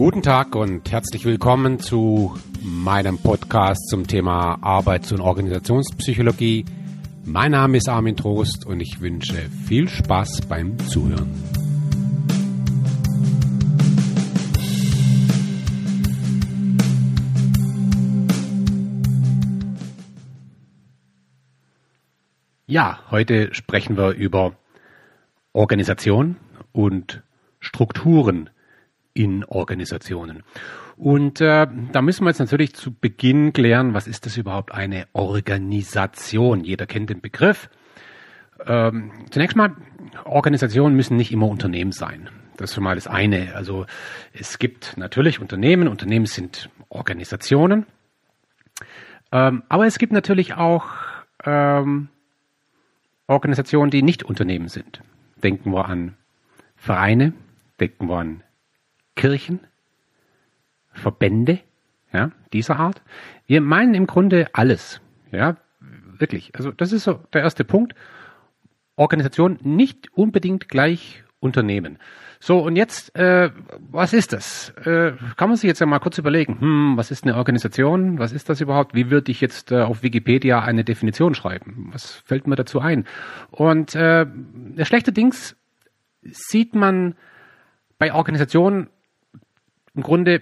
Guten Tag und herzlich willkommen zu meinem Podcast zum Thema Arbeits- und Organisationspsychologie. Mein Name ist Armin Trost und ich wünsche viel Spaß beim Zuhören. Ja, heute sprechen wir über Organisation und Strukturen in Organisationen. Und da müssen wir jetzt natürlich zu Beginn klären, was ist das überhaupt eine Organisation? Jeder kennt den Begriff. Zunächst mal, Organisationen müssen nicht immer Unternehmen sein. Das ist schon mal das eine. Also es gibt natürlich Unternehmen. Unternehmen sind Organisationen. Aber es gibt natürlich auch Organisationen, die nicht Unternehmen sind. Denken wir an Vereine, denken wir an Kirchen, Verbände, ja, dieser Art. Wir meinen im Grunde alles, ja, wirklich. Also das ist so der erste Punkt. Organisation nicht unbedingt gleich Unternehmen. So, und jetzt, was ist das? Kann man sich jetzt ja mal kurz überlegen, was ist eine Organisation? Was ist das überhaupt? Wie würde ich jetzt auf Wikipedia eine Definition schreiben? Was fällt mir dazu ein? Und schlechterdings sieht man bei Organisationen im Grunde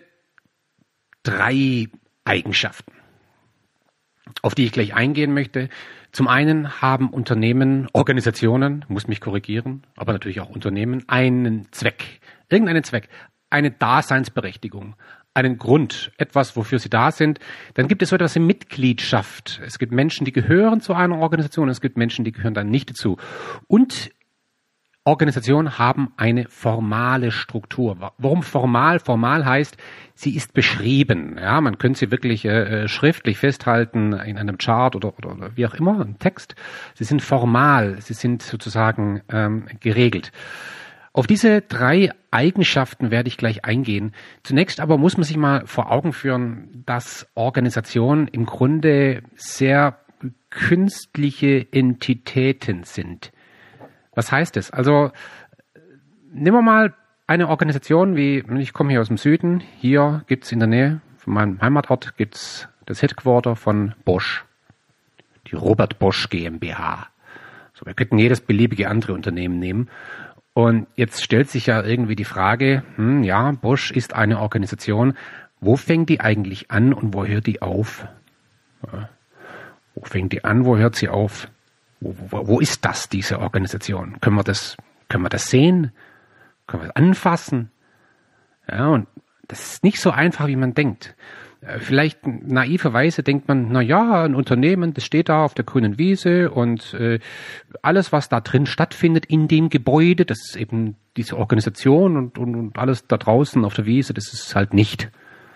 3 Eigenschaften, auf die ich gleich eingehen möchte. Zum einen haben Unternehmen, Organisationen, muss mich korrigieren, aber natürlich auch Unternehmen, einen Zweck, irgendeinen Zweck, eine Daseinsberechtigung, einen Grund, etwas, wofür sie da sind. Dann gibt es so etwas wie Mitgliedschaft. Es gibt Menschen, die gehören zu einer Organisation, es gibt Menschen, die gehören dann nicht dazu. Und Organisationen haben eine formale Struktur. Warum formal? Formal heißt, sie ist beschrieben. Ja, man könnte sie wirklich schriftlich festhalten in einem Chart oder wie auch immer, im Text. Sie sind formal, sie sind sozusagen geregelt. Auf diese 3 Eigenschaften werde ich gleich eingehen. Zunächst aber muss man sich mal vor Augen führen, dass Organisationen im Grunde sehr künstliche Entitäten sind. Was heißt das? Also nehmen wir mal eine Organisation wie, ich komme hier aus dem Süden, hier gibt's in der Nähe von meinem Heimatort gibt's das Headquarter von Bosch, die Robert Bosch GmbH. So, wir könnten jedes beliebige andere Unternehmen nehmen. Und jetzt stellt sich ja irgendwie die Frage, ja, Bosch ist eine Organisation, wo fängt die eigentlich an und wo hört die auf? Ja, wo fängt die an, wo hört sie auf? Wo ist das, diese Organisation? Können wir das sehen? Können wir das anfassen? Ja, und das ist nicht so einfach, wie man denkt. Vielleicht naiverweise denkt man, na ja, ein Unternehmen, das steht da auf der grünen Wiese und alles, was da drin stattfindet in dem Gebäude, das ist eben diese Organisation und alles da draußen auf der Wiese, das ist halt nicht.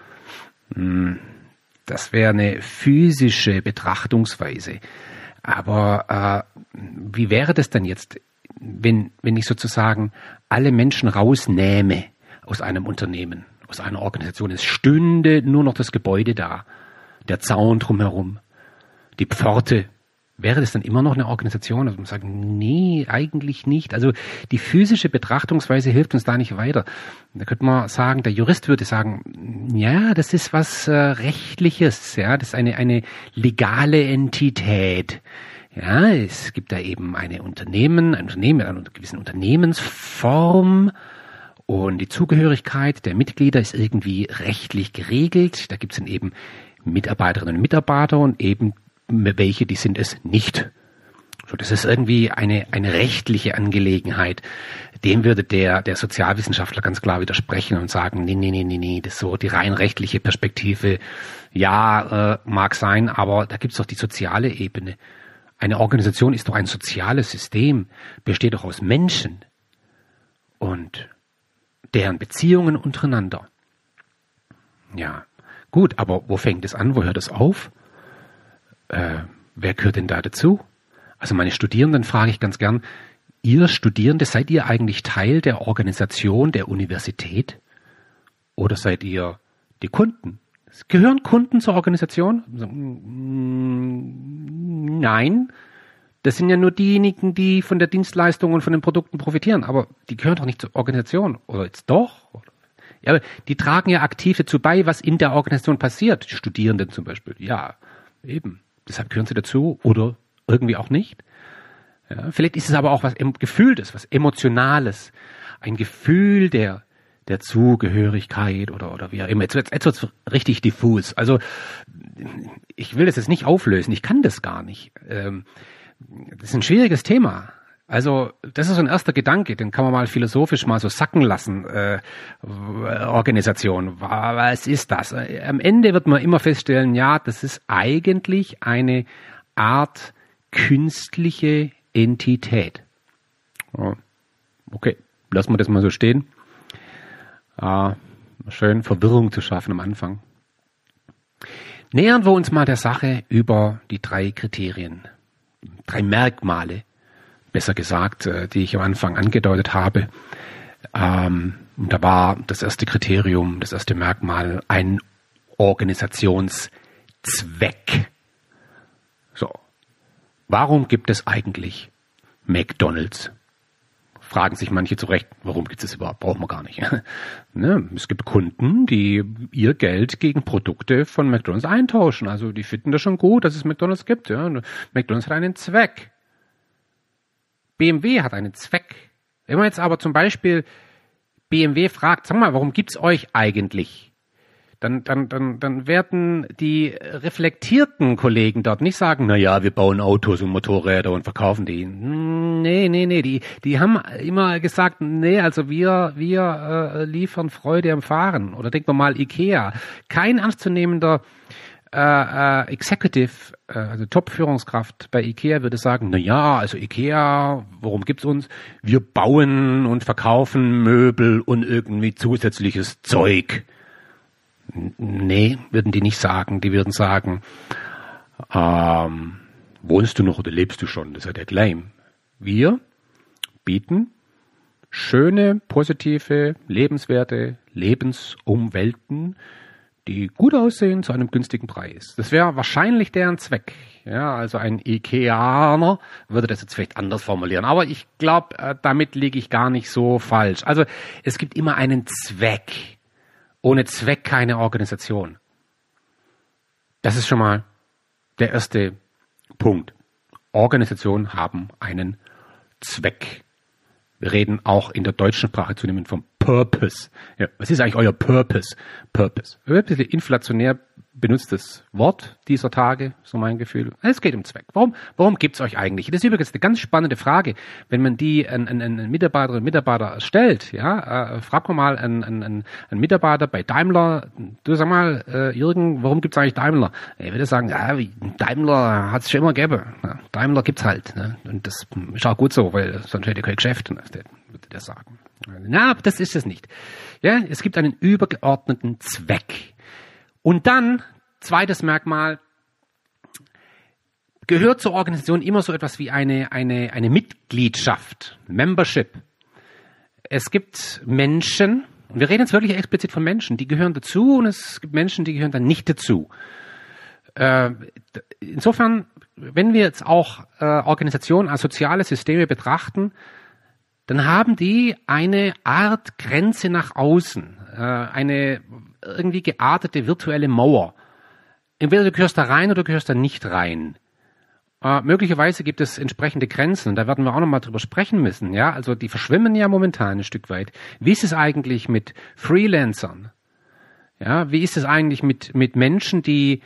Das wäre eine physische Betrachtungsweise. Aber wie wäre das denn jetzt, wenn ich sozusagen alle Menschen rausnähme aus einem Unternehmen, aus einer Organisation? Es stünde nur noch das Gebäude da, der Zaun drumherum, die Pforte. Wäre das dann immer noch eine Organisation? Also man sagt, nee, eigentlich nicht. Also die physische Betrachtungsweise hilft uns da nicht weiter. Da könnte man sagen, der Jurist würde sagen, ja, das ist was Rechtliches, ja, das ist eine legale Entität. Ja, es gibt da eben ein Unternehmen mit einer gewissen Unternehmensform und die Zugehörigkeit der Mitglieder ist irgendwie rechtlich geregelt. Da gibt es dann eben Mitarbeiterinnen und Mitarbeiter und eben welche, die sind es nicht. So, das ist irgendwie eine rechtliche Angelegenheit. Dem würde der Sozialwissenschaftler ganz klar widersprechen und sagen, nee, das ist so die rein rechtliche Perspektive. Ja, mag sein, aber da gibt's doch die soziale Ebene. Eine Organisation ist doch ein soziales System, besteht doch aus Menschen und deren Beziehungen untereinander. Ja, gut, aber wo fängt es an, wo hört es auf? Wer gehört denn da dazu? Also meine Studierenden frage ich ganz gern, ihr Studierende, seid ihr eigentlich Teil der Organisation der Universität? Oder seid ihr die Kunden? Gehören Kunden zur Organisation? Nein, das sind ja nur diejenigen, die von der Dienstleistung und von den Produkten profitieren, aber die gehören doch nicht zur Organisation. Oder jetzt doch? Ja, aber die tragen ja aktiv dazu bei, was in der Organisation passiert. Die Studierenden zum Beispiel. Ja, eben. Deshalb gehören sie dazu oder irgendwie auch nicht. Ja, vielleicht ist es aber auch was Gefühltes, was Emotionales. Ein Gefühl der Zugehörigkeit oder wie auch immer. Jetzt wird's richtig diffus. Also, ich will das jetzt nicht auflösen. Ich kann das gar nicht. Das ist ein schwieriges Thema. Also, das ist so ein erster Gedanke, den kann man mal philosophisch mal so sacken lassen. Organisation, was ist das? Am Ende wird man immer feststellen, ja, das ist eigentlich eine Art künstliche Entität. Okay, lassen wir das mal so stehen. Schön Verwirrung zu schaffen am Anfang. Nähern wir uns mal der Sache über die 3 Kriterien, 3 Merkmale, besser gesagt, die ich am Anfang angedeutet habe. Und da war das erste Kriterium, das erste Merkmal ein Organisationszweck. So, warum gibt es eigentlich McDonald's? Fragen sich manche zu Recht, warum gibt es das überhaupt? Brauchen wir gar nicht. Ne? Es gibt Kunden, die ihr Geld gegen Produkte von McDonald's eintauschen. Also die finden das schon gut, dass es McDonald's gibt. Ja? McDonald's hat einen Zweck. BMW hat einen Zweck. Wenn man jetzt aber zum Beispiel BMW fragt, sag mal, warum gibt's euch eigentlich? Dann werden die reflektierten Kollegen dort nicht sagen, na ja, wir bauen Autos und Motorräder und verkaufen die. Nee, die haben immer gesagt, nee, also wir liefern Freude am Fahren. Oder denken wir mal Ikea. Kein ernstzunehmender Executive, also Top-Führungskraft bei Ikea würde sagen, na ja, also Ikea, worum gibt's uns? Wir bauen und verkaufen Möbel und irgendwie zusätzliches Zeug. Nee, würden die nicht sagen. Die würden sagen, wohnst du noch oder lebst du schon? Das ist ja der Claim. Wir bieten schöne, positive, lebenswerte Lebensumwelten, die gut aussehen zu einem günstigen Preis. Das wäre wahrscheinlich deren Zweck. Ja, also ein Ikeaner würde das jetzt vielleicht anders formulieren. Aber ich glaube, damit liege ich gar nicht so falsch. Also es gibt immer einen Zweck. Ohne Zweck keine Organisation. Das ist schon mal der erste Punkt. Organisationen haben einen Zweck. Wir reden auch in der deutschen Sprache zunehmend vom Purpose. Ja, was ist eigentlich euer Purpose? Purpose. Ein bisschen inflationär benutztes Wort dieser Tage, so mein Gefühl. Es geht um Zweck. Warum gibt's euch eigentlich? Das ist übrigens eine ganz spannende Frage. Wenn man die einen Mitarbeiter stellt, ja, frag mal einen Mitarbeiter bei Daimler, du sag mal, Jürgen, warum gibt's eigentlich Daimler? Er würde sagen, ja, Daimler hat's schon immer gegeben. Ja, Daimler gibt's halt. Ne? Und das ist auch gut so, weil sonst hätte ich kein Geschäft, würde der sagen. Na, das ist es nicht. Ja, es gibt einen übergeordneten Zweck. Und dann, zweites Merkmal, gehört zur Organisation immer so etwas wie eine Mitgliedschaft, Membership. Es gibt Menschen, und wir reden jetzt wirklich explizit von Menschen, die gehören dazu, und es gibt Menschen, die gehören dann nicht dazu. Insofern, wenn wir jetzt auch Organisationen als soziale Systeme betrachten, dann haben die eine Art Grenze nach außen, eine irgendwie geartete virtuelle Mauer. Entweder du gehörst da rein oder du gehörst da nicht rein. Möglicherweise gibt es entsprechende Grenzen, da werden wir auch nochmal drüber sprechen müssen. Ja, also die verschwimmen ja momentan ein Stück weit. Wie ist es eigentlich mit Freelancern? Ja, wie ist es eigentlich mit Menschen, die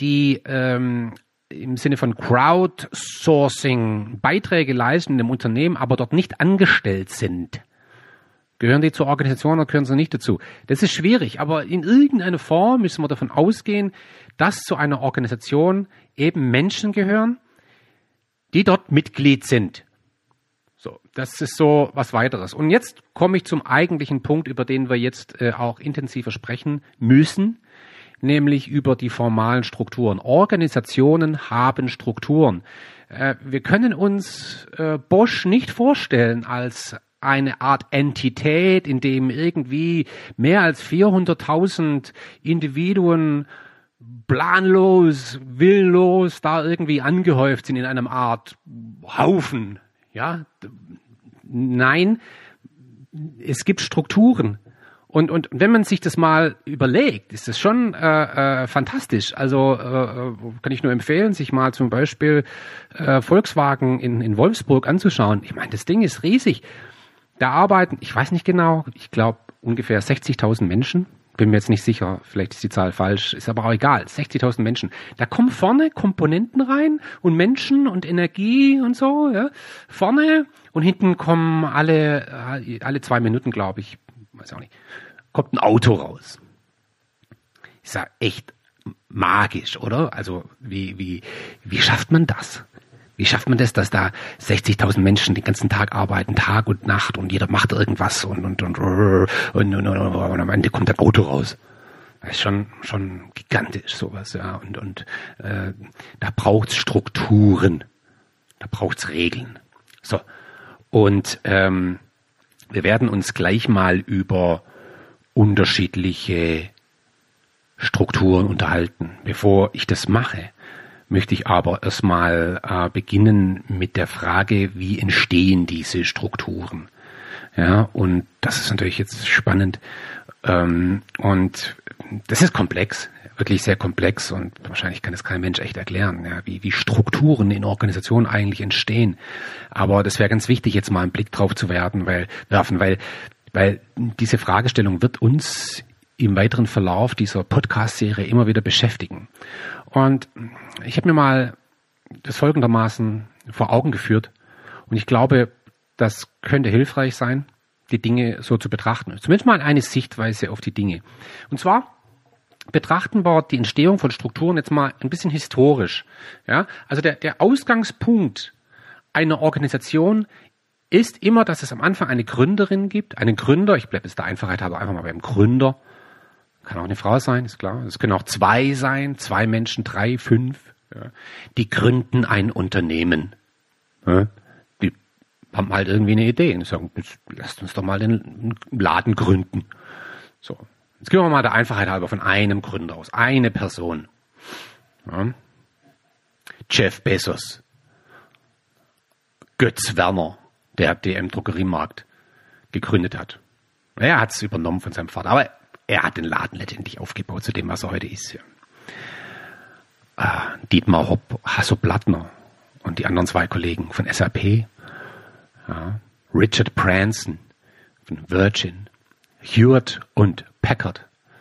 im Sinne von Crowdsourcing Beiträge leisten in einem Unternehmen, aber dort nicht angestellt sind? Gehören die zur Organisation oder gehören sie nicht dazu? Das ist schwierig, aber in irgendeiner Form müssen wir davon ausgehen, dass zu einer Organisation eben Menschen gehören, die dort Mitglied sind. So, das ist so was weiteres. Und jetzt komme ich zum eigentlichen Punkt, über den wir jetzt auch intensiver sprechen müssen, nämlich über die formalen Strukturen. Organisationen haben Strukturen. Wir können uns Bosch nicht vorstellen als eine Art Entität, in dem irgendwie mehr als 400.000 Individuen planlos, willlos da irgendwie angehäuft sind in einem Art Haufen. Ja, nein, es gibt Strukturen. Und wenn man sich das mal überlegt, ist das schon fantastisch. Also kann ich nur empfehlen, sich mal zum Beispiel Volkswagen in Wolfsburg anzuschauen. Ich meine, das Ding ist riesig. Da arbeiten, ich weiß nicht genau, ich glaube ungefähr 60.000 Menschen. Bin mir jetzt nicht sicher, vielleicht ist die Zahl falsch, ist aber auch egal. 60.000 Menschen. Da kommen vorne Komponenten rein und Menschen und Energie und so, ja. Vorne und hinten kommen alle 2 Minuten, glaube ich, weiß auch nicht, kommt ein Auto raus. Ist ja echt magisch, oder? Also wie schafft man das? Wie schafft man das, dass da 60.000 Menschen den ganzen Tag arbeiten, Tag und Nacht und jeder macht irgendwas und am Ende kommt ein Auto raus. Das ist schon gigantisch sowas, ja. Und da braucht's Strukturen, da braucht's Regeln. So. Und wir werden uns gleich mal über unterschiedliche Strukturen unterhalten. Bevor ich das mache, möchte ich aber erstmal beginnen mit der Frage, wie entstehen diese Strukturen? Ja, und das ist natürlich jetzt spannend. Und das ist komplex, wirklich sehr komplex und wahrscheinlich kann es kein Mensch echt erklären, ja, wie Strukturen in Organisationen eigentlich entstehen. Aber das wäre ganz wichtig, jetzt mal einen Blick drauf zu werfen, weil diese Fragestellung wird uns im weiteren Verlauf dieser Podcast-Serie immer wieder beschäftigen. Und ich habe mir mal das folgendermaßen vor Augen geführt und ich glaube, das könnte hilfreich sein, die Dinge so zu betrachten. Zumindest mal eine Sichtweise auf die Dinge. Und zwar betrachten wir die Entstehung von Strukturen jetzt mal ein bisschen historisch. Ja? Also der Ausgangspunkt einer Organisation ist immer, dass es am Anfang eine Gründerin gibt, einen Gründer, ich bleibe jetzt der Einfachheit halber einfach mal beim Gründer, kann auch eine Frau sein, ist klar. Es können auch 2 sein, 2 Menschen, 3, 5. Ja. Die gründen ein Unternehmen. Ja. Die haben halt irgendwie eine Idee und sagen, lasst uns doch mal den Laden gründen. So. Jetzt gehen wir mal der Einfachheit halber von einem Gründer aus. Eine Person. Ja. Jeff Bezos. Götz Werner, der DM-Druckeriemarkt gegründet hat. Er hat es übernommen von seinem Vater, aber er hat den Laden letztendlich aufgebaut zu dem, was er heute ist. Ja. Dietmar Hopp, Hasso Plattner und die anderen 2 Kollegen von SAP. Ja. Richard Branson von Virgin. Hewlett und Packard.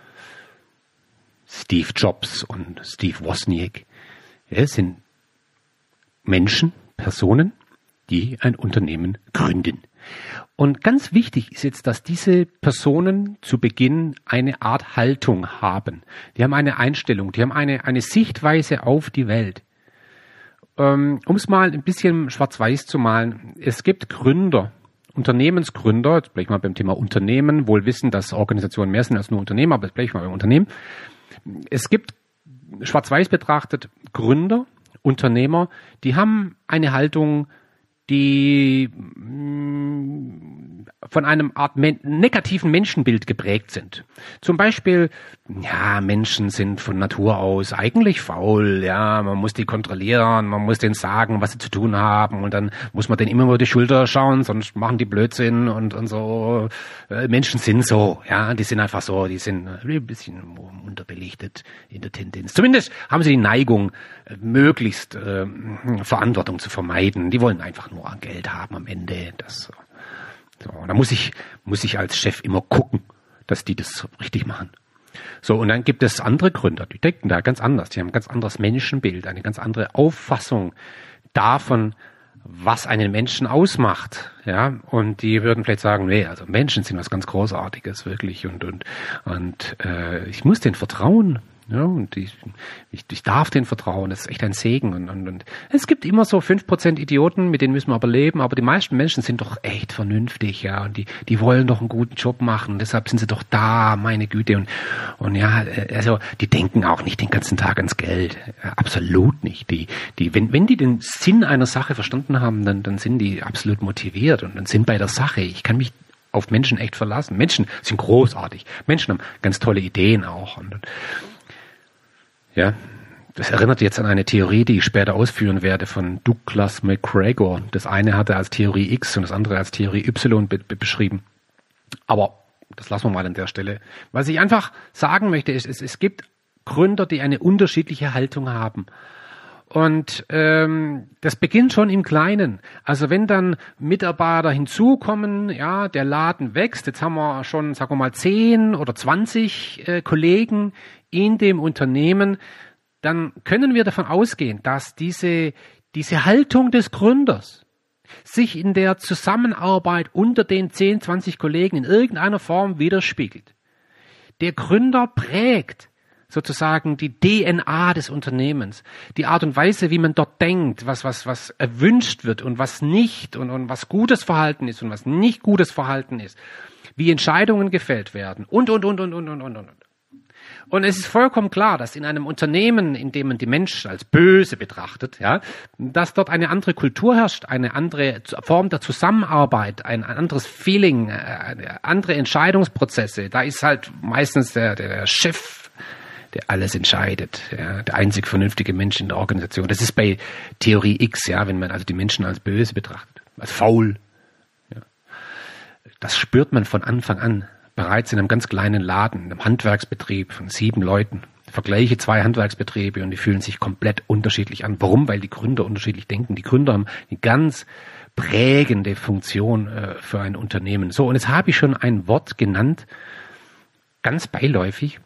Steve Jobs und Steve Wozniak. Das sind Menschen, Personen, die ein Unternehmen gründen. Und ganz wichtig ist jetzt, dass diese Personen zu Beginn eine Art Haltung haben. Die haben eine Einstellung, die haben eine Sichtweise auf die Welt. Um es mal ein bisschen schwarz-weiß zu malen, es gibt Gründer, Unternehmensgründer, jetzt bleibe ich mal beim Thema Unternehmen, wohl wissen, dass Organisationen mehr sind als nur Unternehmen, aber jetzt bleibe ich mal beim Unternehmen. Es gibt schwarz-weiß betrachtet Gründer, Unternehmer, die haben eine Haltung, die von einem Art negativen Menschenbild geprägt sind. Zum Beispiel, ja, Menschen sind von Natur aus eigentlich faul, ja, man muss die kontrollieren, man muss denen sagen, was sie zu tun haben und dann muss man denen immer über die Schulter schauen, sonst machen die Blödsinn und so. Menschen sind so, ja, die sind einfach so, die sind ein bisschen unterbelichtet in der Tendenz. Zumindest haben sie die Neigung, möglichst Verantwortung zu vermeiden. Die wollen einfach nur Geld haben am Ende. Das so, da muss ich als Chef immer gucken, dass die das richtig machen. So, und dann gibt es andere Gründer, die denken da ganz anders. Die haben ein ganz anderes Menschenbild, eine ganz andere Auffassung davon, was einen Menschen ausmacht. Ja, und die würden vielleicht sagen, nee, also Menschen sind was ganz Großartiges, wirklich. Und ich muss denen vertrauen. Ja, und ich darf denen vertrauen, das ist echt ein Segen. Und es gibt immer so 5% Idioten, mit denen müssen wir aber leben, aber die meisten Menschen sind doch echt vernünftig, ja, und die wollen doch einen guten Job machen, deshalb sind sie doch da, meine Güte. Und ja, also die denken auch nicht den ganzen Tag ans Geld. Absolut nicht. Wenn die den Sinn einer Sache verstanden haben, dann sind die absolut motiviert und sind bei der Sache. Ich kann mich auf Menschen echt verlassen. Menschen sind großartig. Menschen haben ganz tolle Ideen auch. Ja, das erinnert jetzt an eine Theorie, die ich später ausführen werde, von Douglas McGregor. Das eine hat er als Theorie X und das andere als Theorie Y beschrieben. Aber das lassen wir mal an der Stelle. Was ich einfach sagen möchte, ist, es gibt Gründer, die eine unterschiedliche Haltung haben. Und das beginnt schon im Kleinen. Also wenn dann Mitarbeiter hinzukommen, ja, der Laden wächst, jetzt haben wir schon, sagen wir mal, 10 oder 20 Kollegen in dem Unternehmen, dann können wir davon ausgehen, dass diese Haltung des Gründers sich in der Zusammenarbeit unter den 10, 20 Kollegen in irgendeiner Form widerspiegelt. Der Gründer prägt sozusagen die DNA des Unternehmens, die Art und Weise, wie man dort denkt, was erwünscht wird und was nicht und was gutes Verhalten ist und was nicht gutes Verhalten ist, wie Entscheidungen gefällt werden und. Und es ist vollkommen klar, dass in einem Unternehmen, in dem man die Menschen als böse betrachtet, ja, dass dort eine andere Kultur herrscht, eine andere Form der Zusammenarbeit, ein anderes Feeling, andere Entscheidungsprozesse. Da ist halt meistens der Chef, der alles entscheidet, ja, der einzig vernünftige Mensch in der Organisation. Das ist bei Theorie X, ja, wenn man also die Menschen als böse betrachtet, als faul. Ja. Das spürt man von Anfang an. Bereits in einem ganz kleinen Laden, in einem Handwerksbetrieb von 7 Leuten. Vergleiche 2 Handwerksbetriebe und die fühlen sich komplett unterschiedlich an. Warum? Weil die Gründer unterschiedlich denken. Die Gründer haben eine ganz prägende Funktion für ein Unternehmen. So, und jetzt habe ich schon ein Wort genannt, ganz beiläufig,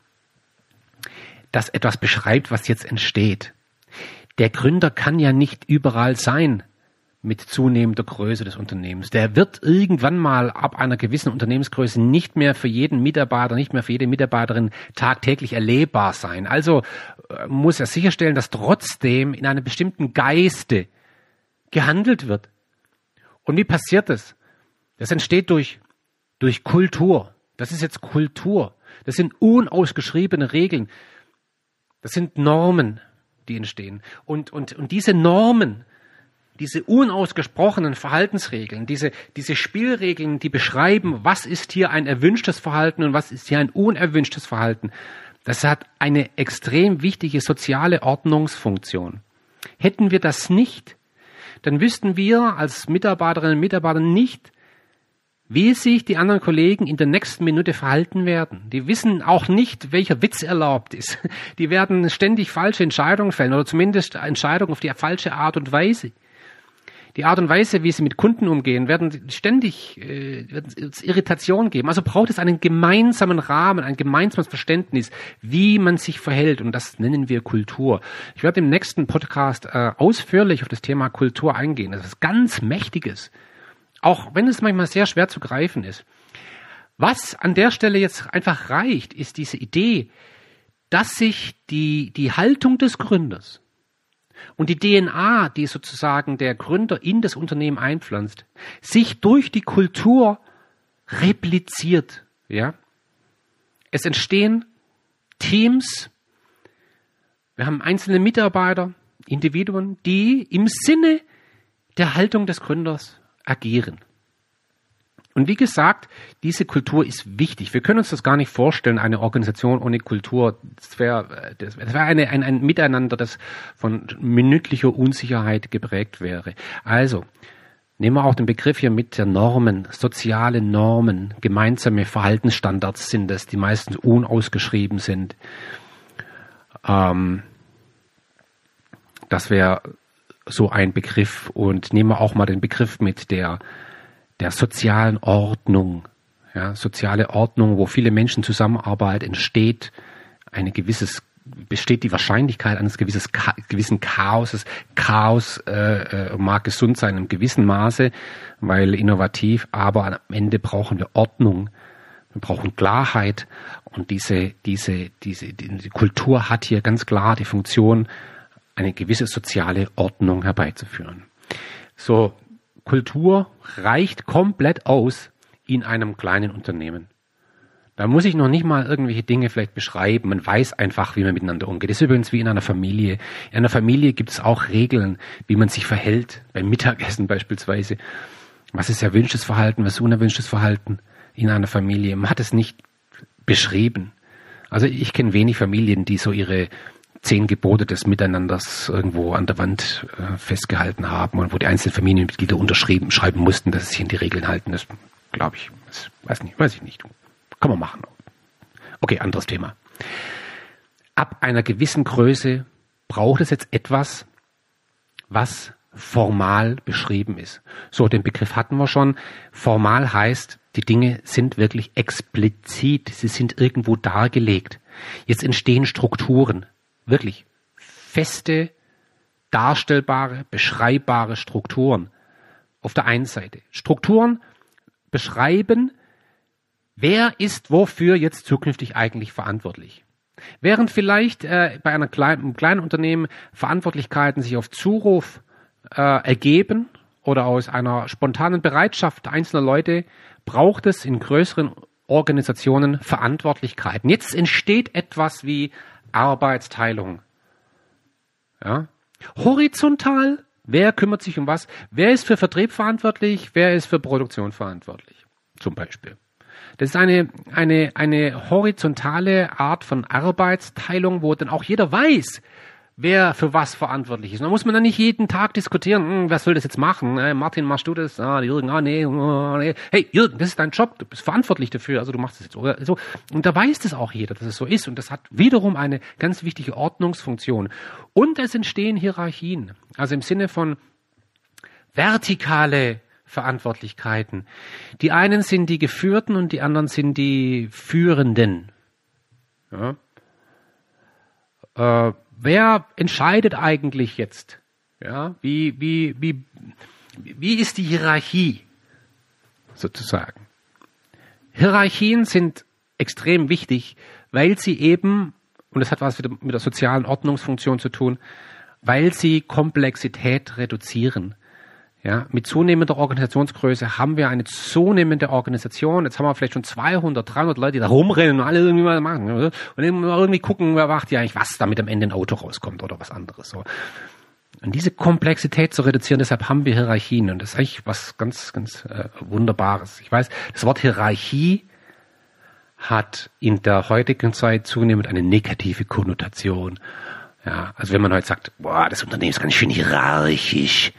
das etwas beschreibt, was jetzt entsteht. Der Gründer kann ja nicht überall sein mit zunehmender Größe des Unternehmens. Der wird irgendwann mal ab einer gewissen Unternehmensgröße nicht mehr für jeden Mitarbeiter, nicht mehr für jede Mitarbeiterin tagtäglich erlebbar sein. Also muss er sicherstellen, dass trotzdem in einem bestimmten Geiste gehandelt wird. Und wie passiert das? Das entsteht durch Kultur. Das ist jetzt Kultur. Das sind unausgeschriebene Regeln. Das sind Normen, die entstehen. Und diese Normen, diese unausgesprochenen Verhaltensregeln, diese Spielregeln, die beschreiben, was ist hier ein erwünschtes Verhalten und was ist hier ein unerwünschtes Verhalten, das hat eine extrem wichtige soziale Ordnungsfunktion. Hätten wir das nicht, dann wüssten wir als Mitarbeiterinnen und Mitarbeiter nicht, wie sich die anderen Kollegen in der nächsten Minute verhalten werden. Die wissen auch nicht, welcher Witz erlaubt ist. Die werden ständig falsche Entscheidungen fällen oder zumindest Entscheidungen auf die falsche Art und Weise. Die Art und Weise, wie sie mit Kunden umgehen, werden ständig Irritation geben. Also braucht es einen gemeinsamen Rahmen, ein gemeinsames Verständnis, wie man sich verhält. Und das nennen wir Kultur. Ich werde im nächsten Podcast ausführlich auf das Thema Kultur eingehen. Das ist ganz Mächtiges. Auch wenn es manchmal sehr schwer zu greifen ist. Was an der Stelle jetzt einfach reicht, ist diese Idee, dass sich die Haltung des Gründers und die DNA, die sozusagen der Gründer in das Unternehmen einpflanzt, sich durch die Kultur repliziert. Ja? Es entstehen Teams, wir haben einzelne Mitarbeiter, Individuen, die im Sinne der Haltung des Gründers agieren. Und wie gesagt, diese Kultur ist wichtig. Wir können uns das gar nicht vorstellen, eine Organisation ohne Kultur. Das wäre ein Miteinander, das von minütlicher Unsicherheit geprägt wäre. Also, nehmen wir auch den Begriff hier mit der Normen, soziale Normen, gemeinsame Verhaltensstandards sind es, die meistens unausgeschrieben sind. Das wäre so ein Begriff. Und nehmen wir auch mal den Begriff mit der sozialen Ordnung, ja, soziale Ordnung, wo viele Menschen zusammenarbeiten, besteht die Wahrscheinlichkeit eines gewissen Chaoses. Chaos mag gesund sein in einem gewissen Maße, weil innovativ, aber am Ende brauchen wir Ordnung, wir brauchen Klarheit und die Kultur hat hier ganz klar die Funktion, eine gewisse soziale Ordnung herbeizuführen. So, Kultur reicht komplett aus in einem kleinen Unternehmen. Da muss ich noch nicht mal irgendwelche Dinge vielleicht beschreiben. Man weiß einfach, wie man miteinander umgeht. Das ist übrigens wie in einer Familie. In einer Familie gibt es auch Regeln, wie man sich verhält. Beim Mittagessen beispielsweise. Was ist erwünschtes Verhalten, was ist unerwünschtes Verhalten in einer Familie? Man hat es nicht beschrieben. Also ich kenne wenig Familien, die so ihre 10 Gebote des Miteinanders irgendwo an der Wand festgehalten haben und wo die einzelnen Familienmitglieder schreiben mussten, dass sie sich an die Regeln halten. Das glaube ich. Das weiß ich nicht. Kann man machen. Okay, anderes Thema. Ab einer gewissen Größe braucht es jetzt etwas, was formal beschrieben ist. So, den Begriff hatten wir schon. Formal heißt, die Dinge sind wirklich explizit, sie sind irgendwo dargelegt. Jetzt entstehen Strukturen, wirklich feste, darstellbare, beschreibbare Strukturen. Auf der einen Seite. Strukturen beschreiben, wer ist wofür jetzt zukünftig eigentlich verantwortlich. Während vielleicht bei einem kleinen Unternehmen Verantwortlichkeiten sich auf Zuruf ergeben oder aus einer spontanen Bereitschaft einzelner Leute, braucht es in größeren Organisationen Verantwortlichkeiten. Jetzt entsteht etwas wie Arbeitsteilung. Ja? Horizontal, wer kümmert sich um was? Wer ist für Vertrieb verantwortlich? Wer ist für Produktion verantwortlich? Zum Beispiel. Das ist eine horizontale Art von Arbeitsteilung, wo dann auch jeder weiß, wer für was verantwortlich ist. Da muss man dann nicht jeden Tag diskutieren, wer soll das jetzt machen? Martin, machst du das? Jürgen, nee. Hey, Jürgen, das ist dein Job, du bist verantwortlich dafür, also du machst das jetzt. Oder so. Und da weiß das auch jeder, dass es so ist. Und das hat wiederum eine ganz wichtige Ordnungsfunktion. Und es entstehen Hierarchien. Also im Sinne von vertikale Verantwortlichkeiten. Die einen sind die Geführten und die anderen sind die Führenden. Ja. Wer entscheidet eigentlich jetzt? Ja, wie ist die Hierarchie sozusagen? Hierarchien sind extrem wichtig, weil sie eben, und das hat was wieder mit der sozialen Ordnungsfunktion zu tun, weil sie Komplexität reduzieren. Ja, mit zunehmender Organisationsgröße haben wir eine zunehmende Organisation. Jetzt haben wir vielleicht schon 200, 300 Leute, die da rumrennen und alle irgendwie mal machen. Und irgendwie gucken, wer macht ja eigentlich was, damit am Ende ein Auto rauskommt oder was anderes. So. Und diese Komplexität zu reduzieren, deshalb haben wir Hierarchien. Und das ist eigentlich was ganz, ganz Wunderbares. Ich weiß, das Wort Hierarchie hat in der heutigen Zeit zunehmend eine negative Konnotation. Ja, also wenn man heute sagt, boah, das Unternehmen ist ganz schön hierarchisch,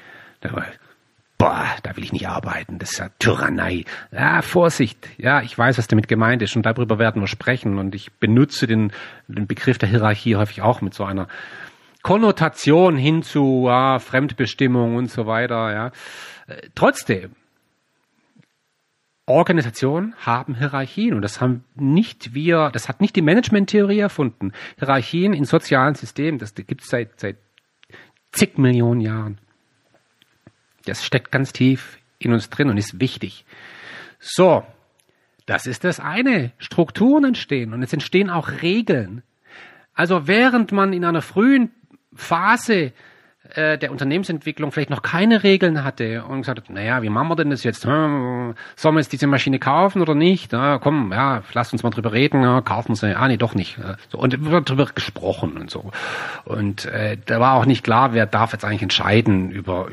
da will ich nicht arbeiten, das ist ja Tyrannei. Ja, Vorsicht, ja, ich weiß, was damit gemeint ist und darüber werden wir sprechen und ich benutze den Begriff der Hierarchie häufig auch mit so einer Konnotation hin zu Fremdbestimmung und so weiter. Ja. Trotzdem, Organisationen haben Hierarchien und das hat nicht die Management-Theorie erfunden. Hierarchien in sozialen Systemen, das gibt es seit zig Millionen Jahren. Das steckt ganz tief in uns drin und ist wichtig. So, das ist das eine. Strukturen entstehen und es entstehen auch Regeln. Also während man in einer frühen Phase der Unternehmensentwicklung vielleicht noch keine Regeln hatte und gesagt hat, naja, wie machen wir denn das jetzt? Sollen wir jetzt diese Maschine kaufen oder nicht? Komm, lasst uns mal drüber reden. Kaufen wir sie? Nee, doch nicht. So, und wird drüber gesprochen und so. Und da war auch nicht klar, wer darf jetzt eigentlich entscheiden über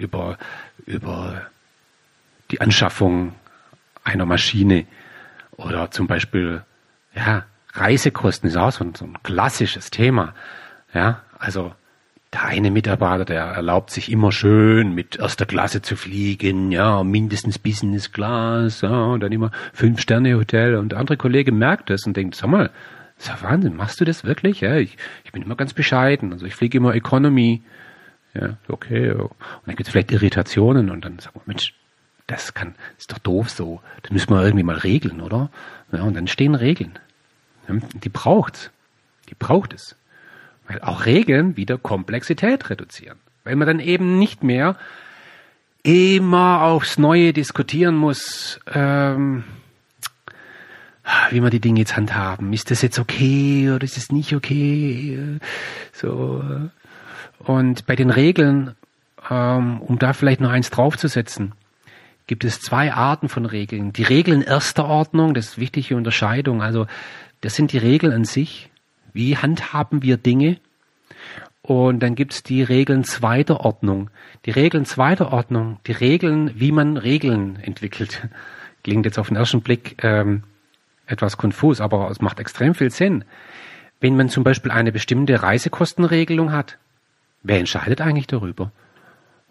die Anschaffung einer Maschine oder zum Beispiel Reisekosten ist auch so ein klassisches Thema. Ja, also der eine Mitarbeiter, der erlaubt sich immer schön mit erster Klasse zu fliegen, ja, mindestens Business Class, ja, und dann immer 5-Sterne-Hotel und der andere Kollege merkt das und denkt, sag mal, das ist ja Wahnsinn, machst du das wirklich? Ja, ich bin immer ganz bescheiden, also ich fliege immer Economy, ja, okay, ja. Und dann gibt es vielleicht Irritationen und dann sagt man, Mensch, das ist doch doof so, das müssen wir irgendwie mal regeln, oder? Ja, und dann stehen Regeln. Ja, die braucht es. Weil auch Regeln wieder Komplexität reduzieren. Weil man dann eben nicht mehr immer aufs Neue diskutieren muss, wie wir die Dinge jetzt handhaben. Ist das jetzt okay oder ist es nicht okay? So. Und bei den Regeln, um da vielleicht noch eins draufzusetzen, gibt es 2 Arten von Regeln. Die Regeln erster Ordnung, das ist wichtige Unterscheidung. Also das sind die Regeln an sich. Wie handhaben wir Dinge? Und dann gibt es die Regeln zweiter Ordnung. Die Regeln zweiter Ordnung, die Regeln, wie man Regeln entwickelt. Klingt jetzt auf den ersten Blick etwas konfus, aber es macht extrem viel Sinn. Wenn man zum Beispiel eine bestimmte Reisekostenregelung hat, wer entscheidet eigentlich darüber?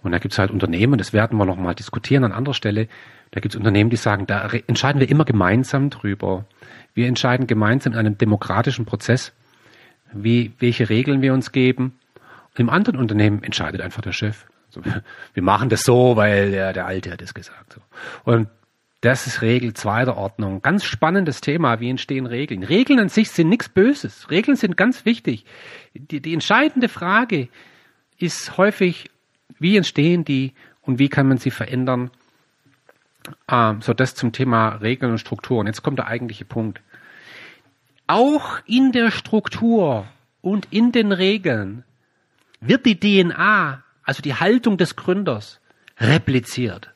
Und da gibt es halt Unternehmen, das werden wir nochmal diskutieren an anderer Stelle, da gibt es Unternehmen, die sagen, da entscheiden wir immer gemeinsam drüber. Wir entscheiden gemeinsam in einem demokratischen Prozess, welche Regeln wir uns geben. Im anderen Unternehmen entscheidet einfach der Chef. Also, wir machen das so, weil der Alte hat es gesagt. So. Und das ist Regel zweiter Ordnung. Ganz spannendes Thema, wie entstehen Regeln. Regeln an sich sind nichts Böses. Regeln sind ganz wichtig. Die entscheidende Frage ist häufig, wie entstehen die und wie kann man sie verändern? So, das zum Thema Regeln und Strukturen. Jetzt kommt der eigentliche Punkt. Auch in der Struktur und in den Regeln wird die DNA, also die Haltung des Gründers, repliziert.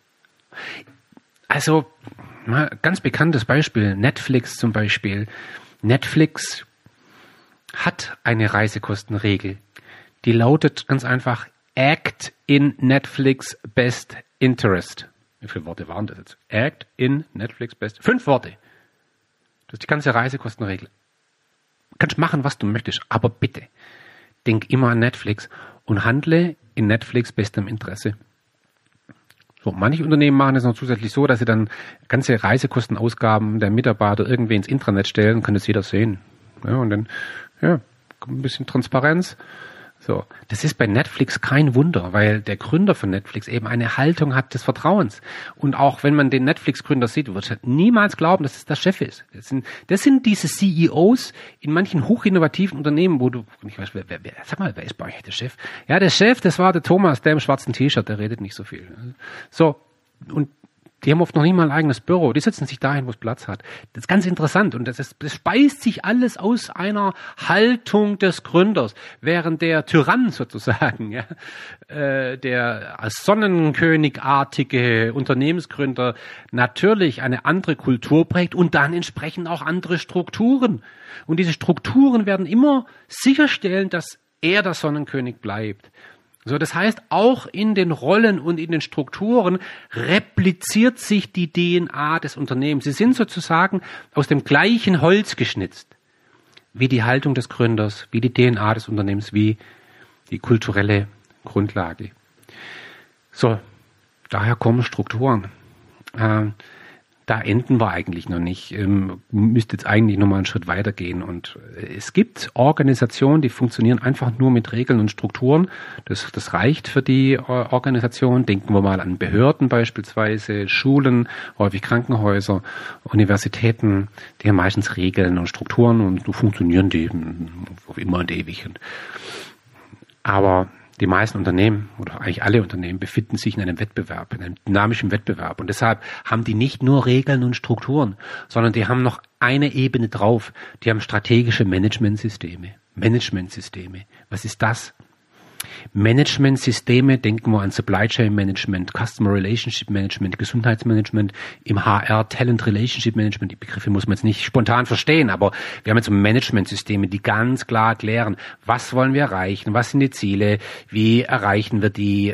Also, ganz bekanntes Beispiel, Netflix zum Beispiel. Netflix hat eine Reisekostenregel, die lautet ganz einfach, Act in Netflix Best Interest. Wie viele Worte waren das jetzt? Act in Netflix Best. 5 Worte. Das ist die ganze Reisekostenregel. Du kannst machen, was du möchtest, aber bitte denk immer an Netflix und handle in Netflix bestem Interesse. So, manche Unternehmen machen es noch zusätzlich so, dass sie dann ganze Reisekostenausgaben der Mitarbeiter irgendwie ins Intranet stellen, kann das jeder sehen. Ja, und dann, kommt ein bisschen Transparenz. So, das ist bei Netflix kein Wunder, weil der Gründer von Netflix eben eine Haltung hat des Vertrauens. Und auch wenn man den Netflix-Gründer sieht, wird man niemals glauben, dass es der Chef ist. Das sind diese CEOs in manchen hochinnovativen Unternehmen, wo du nicht weißt, wer ist bei euch der Chef? Ja, der Chef, das war der Thomas, der im schwarzen T-Shirt, der redet nicht so viel. So, und die haben oft noch nicht mal ein eigenes Büro. Die setzen sich dahin, wo es Platz hat. Das ist ganz interessant. Und das speist sich alles aus einer Haltung des Gründers. Während der Tyrann sozusagen, der als sonnenkönigartige Unternehmensgründer natürlich eine andere Kultur prägt und dann entsprechend auch andere Strukturen. Und diese Strukturen werden immer sicherstellen, dass er der Sonnenkönig bleibt. So, das heißt, auch in den Rollen und in den Strukturen repliziert sich die DNA des Unternehmens. Sie sind sozusagen aus dem gleichen Holz geschnitzt, wie die Haltung des Gründers, wie die DNA des Unternehmens, wie die kulturelle Grundlage. So, daher kommen Strukturen. Da enden wir eigentlich noch nicht. Müsste jetzt eigentlich noch mal einen Schritt weitergehen. Und es gibt Organisationen, die funktionieren einfach nur mit Regeln und Strukturen. Das reicht für die Organisation. Denken wir mal an Behörden beispielsweise, Schulen, häufig Krankenhäuser, Universitäten. Die haben meistens Regeln und Strukturen und so funktionieren die auf immer und ewig. Aber die meisten Unternehmen oder eigentlich alle Unternehmen befinden sich in einem Wettbewerb, in einem dynamischen Wettbewerb. Und deshalb haben die nicht nur Regeln und Strukturen, sondern die haben noch eine Ebene drauf. Die haben strategische Managementsysteme. Was ist das? Managementsysteme, denken wir an Supply Chain Management, Customer Relationship Management, Gesundheitsmanagement, im HR Talent Relationship Management. Die Begriffe muss man jetzt nicht spontan verstehen, aber wir haben jetzt Managementsysteme, die ganz klar erklären, was wollen wir erreichen, was sind die Ziele, wie erreichen wir die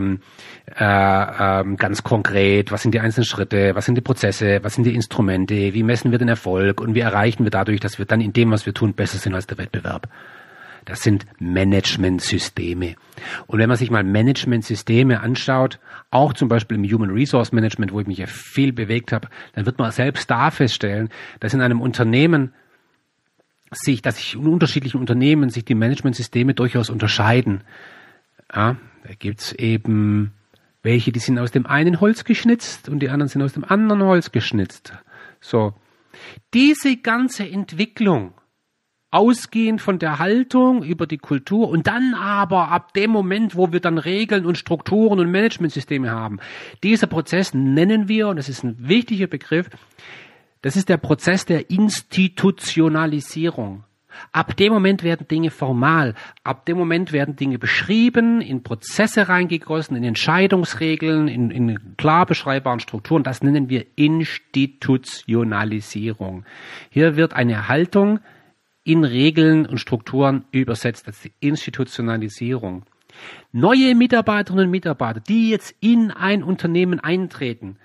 ganz konkret, was sind die einzelnen Schritte, was sind die Prozesse, was sind die Instrumente, wie messen wir den Erfolg und wie erreichen wir dadurch, dass wir dann in dem, was wir tun, besser sind als der Wettbewerb. Das sind Managementsysteme. Und wenn man sich mal Managementsysteme anschaut, auch zum Beispiel im Human Resource Management, wo ich mich ja viel bewegt habe, dann wird man selbst da feststellen, dass in einem Unternehmen dass in unterschiedlichen Unternehmen sich die Managementsysteme durchaus unterscheiden. Ja, da gibt's eben welche, die sind aus dem einen Holz geschnitzt und die anderen sind aus dem anderen Holz geschnitzt. So. Diese ganze Entwicklung, ausgehend von der Haltung über die Kultur und dann aber ab dem Moment, wo wir dann Regeln und Strukturen und Managementsysteme haben. Dieser Prozess nennen wir, und das ist ein wichtiger Begriff, das ist der Prozess der Institutionalisierung. Ab dem Moment werden Dinge formal, ab dem Moment werden Dinge beschrieben, in Prozesse reingegossen, in Entscheidungsregeln, in klar beschreibbaren Strukturen. Das nennen wir Institutionalisierung. Hier wird eine Haltung in Regeln und Strukturen übersetzt, das ist die Institutionalisierung. Neue Mitarbeiterinnen und Mitarbeiter, die jetzt in ein Unternehmen eintreten,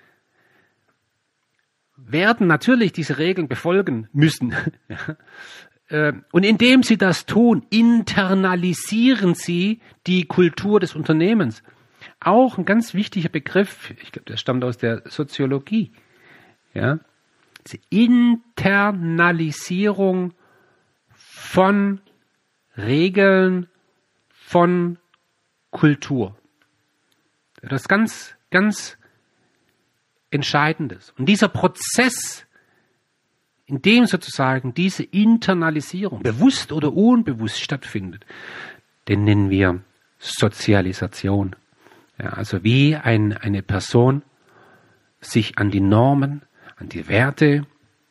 werden natürlich diese Regeln befolgen müssen. Und indem sie das tun, internalisieren sie die Kultur des Unternehmens. auch ein ganz wichtiger Begriff. Ich glaube, der stammt aus der Soziologie. Ja, diese Internalisierung von Regeln, von Kultur. Das ist ganz, ganz Entscheidendes. Und dieser Prozess, in dem sozusagen diese Internalisierung, bewusst oder unbewusst stattfindet, den nennen wir Sozialisation. Ja, also wie eine Person sich an die Normen, an die Werte